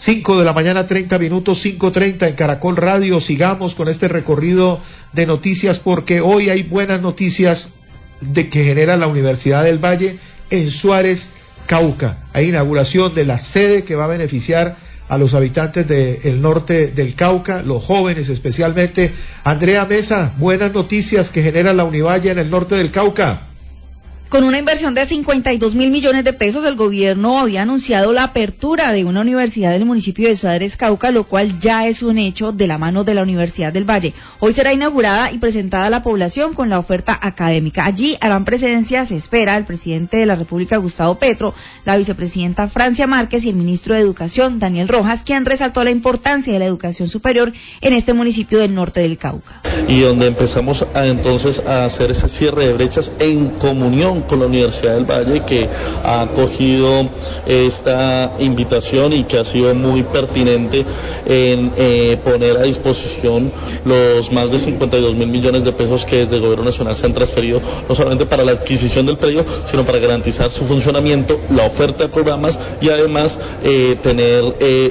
5 de la mañana, 30 minutos, 5:30 en Caracol Radio. Sigamos con este recorrido de noticias porque hoy hay buenas noticias de que genera la Universidad del Valle en Suárez, Cauca. Hay inauguración de la sede que va a beneficiar a los habitantes del norte del Cauca, los jóvenes especialmente. Andrea Mesa, buenas noticias que genera la Univalle en el norte del Cauca. Con una inversión de 52.000 millones de pesos, el gobierno había anunciado la apertura de una universidad del municipio de Suárez, Cauca, lo cual ya es un hecho de la mano de la Universidad del Valle. Hoy será inaugurada y presentada a la población con la oferta académica. Allí harán presencia, se espera, el presidente de la República, Gustavo Petro, la vicepresidenta Francia Márquez y el ministro de Educación, Daniel Rojas, quien resaltó la importancia de la educación superior en este municipio del norte del Cauca. Y donde empezamos entonces a hacer ese cierre de brechas en comunión con la Universidad del Valle, que ha acogido esta invitación y que ha sido muy pertinente en poner a disposición los más de 52.000 millones de pesos que desde el Gobierno Nacional se han transferido, no solamente para la adquisición del predio, sino para garantizar su funcionamiento, la oferta de programas y además tener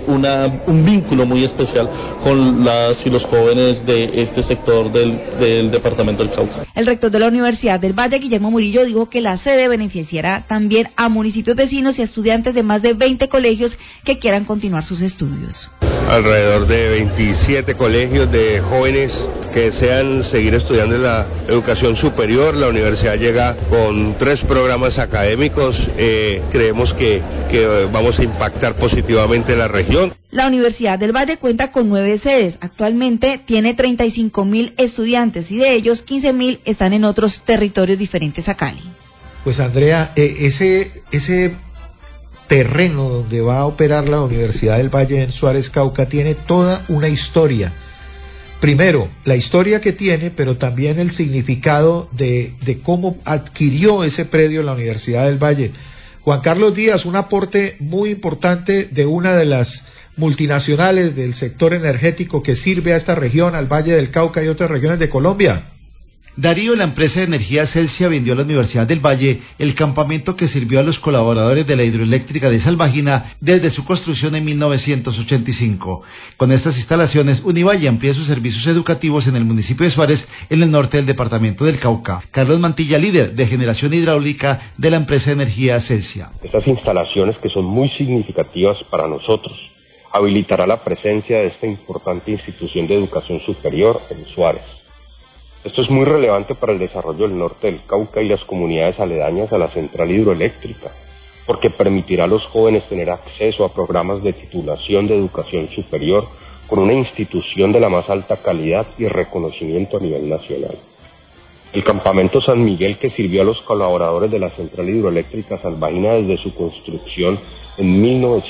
un vínculo muy especial con las y los jóvenes de este sector del departamento del Cauca. El rector de la Universidad del Valle, Guillermo Murillo, dijo que la sede beneficiará también a municipios vecinos y a estudiantes de más de 20 colegios que quieran continuar sus estudios. Alrededor de 27 colegios de jóvenes que desean seguir estudiando en la educación superior. La universidad llega con 3 programas académicos. Creemos que vamos a impactar positivamente en la región. La Universidad del Valle cuenta con 9 sedes. Actualmente tiene 35.000 estudiantes y de ellos 15.000 están en otros territorios diferentes a Cali. Pues Andrea, ese terreno donde va a operar la Universidad del Valle en Suárez, Cauca, tiene toda una historia. Primero, la historia que tiene, pero también el significado de cómo adquirió ese predio la Universidad del Valle. Juan Carlos Díaz, un aporte muy importante de una de las multinacionales del sector energético que sirve a esta región, al Valle del Cauca y otras regiones de Colombia. Darío, la empresa de energía Celsia, vendió a la Universidad del Valle el campamento que sirvió a los colaboradores de la hidroeléctrica de Salvagina desde su construcción en 1985. Con estas instalaciones, Univalle amplía sus servicios educativos en el municipio de Suárez, en el norte del departamento del Cauca. Carlos Mantilla, líder de generación hidráulica de la empresa de energía Celsia. Estas instalaciones, que son muy significativas para nosotros, habilitará la presencia de esta importante institución de educación superior en Suárez. Esto es muy relevante para el desarrollo del norte del Cauca y las comunidades aledañas a la central hidroeléctrica, porque permitirá a los jóvenes tener acceso a programas de titulación de educación superior con una institución de la más alta calidad y reconocimiento a nivel nacional. El campamento San Miguel, que sirvió a los colaboradores de la central hidroeléctrica Salvagina desde su construcción en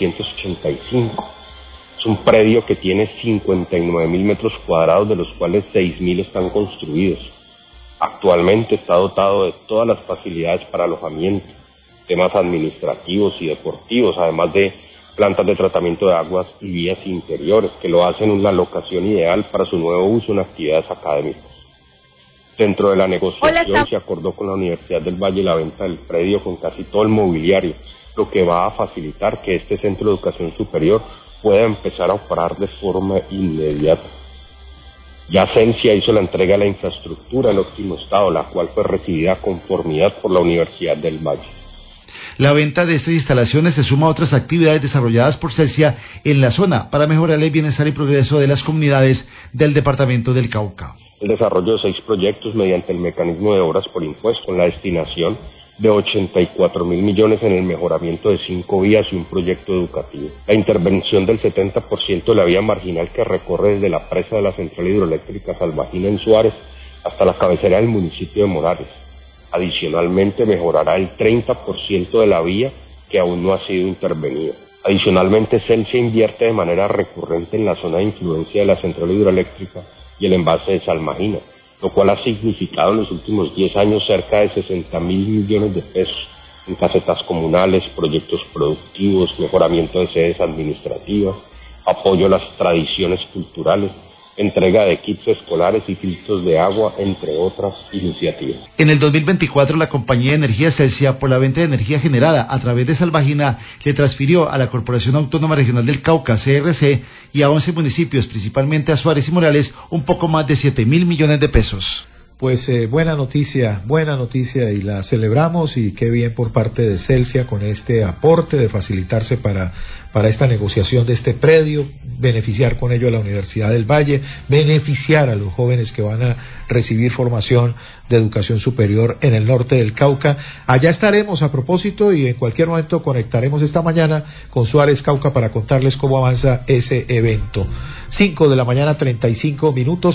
1985, es un predio que tiene 59.000 metros cuadrados, de los cuales 6.000 están construidos. Actualmente está dotado de todas las facilidades para alojamiento, temas administrativos y deportivos, además de plantas de tratamiento de aguas y vías interiores, que lo hacen una locación ideal para su nuevo uso en actividades académicas. Dentro de la negociación se acordó con la Universidad del Valle la venta del predio con casi todo el mobiliario, lo que va a facilitar que este centro de educación superior pueda empezar a operar de forma inmediata. Ya Celsia hizo la entrega de la infraestructura en óptimo estado, la cual fue recibida a conformidad por la Universidad del Valle. La venta de estas instalaciones se suma a otras actividades desarrolladas por Celsia en la zona para mejorar el bienestar y progreso de las comunidades del departamento del Cauca. El desarrollo de 6 proyectos mediante el mecanismo de obras por impuesto, con la destinación de 84.000 millones en el mejoramiento de 5 vías y un proyecto educativo. La intervención del 70% de la vía marginal que recorre desde la presa de la central hidroeléctrica Salvagina en Suárez hasta la cabecera del municipio de Morales. Adicionalmente, mejorará el 30% de la vía que aún no ha sido intervenida. Adicionalmente, Celsia invierte de manera recurrente en la zona de influencia de la central hidroeléctrica y el embalse de Salvagina, lo cual ha significado en los últimos 10 años cerca de 60.000 millones de pesos en casetas comunales, proyectos productivos, mejoramiento de sedes administrativas, apoyo a las tradiciones culturales, entrega de kits escolares y filtros de agua, entre otras iniciativas. En el 2024, la compañía de energía Celsia, por la venta de energía generada a través de Salvagina, le transfirió a la Corporación Autónoma Regional del Cauca, CRC, y a 11 municipios, principalmente a Suárez y Morales, un poco más de 7.000 millones de pesos. Pues buena noticia, y la celebramos, y qué bien por parte de Celsia con este aporte de facilitarse para esta negociación de este predio, beneficiar con ello a la Universidad del Valle, beneficiar a los jóvenes que van a recibir formación de educación superior en el norte del Cauca. Allá estaremos a propósito, y en cualquier momento conectaremos esta mañana con Suárez Cauca para contarles cómo avanza ese evento. 5 de la mañana, 35 minutos.